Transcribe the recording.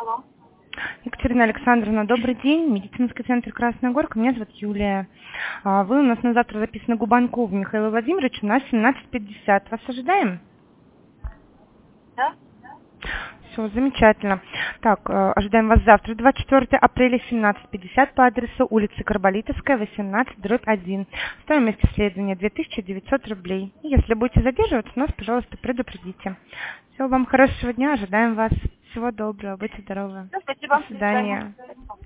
Алло. Екатерина Александровна, добрый день. Медицинский центр Красная Горка. Меня зовут Юлия. Вы у нас на завтра записаны Губанков Михаил Владимирович. У нас 17:50. Вас ожидаем? Да? Все, замечательно. Так, ожидаем вас завтра, 24 апреля, 17:50 по адресу улица Карболитовская, 18/1. Стоимость исследования 2900 рублей. И если будете задерживаться, нас, пожалуйста, предупредите. Всего вам хорошего дня, ожидаем вас. Всего доброго, будьте здоровы. Да, спасибо. До свидания.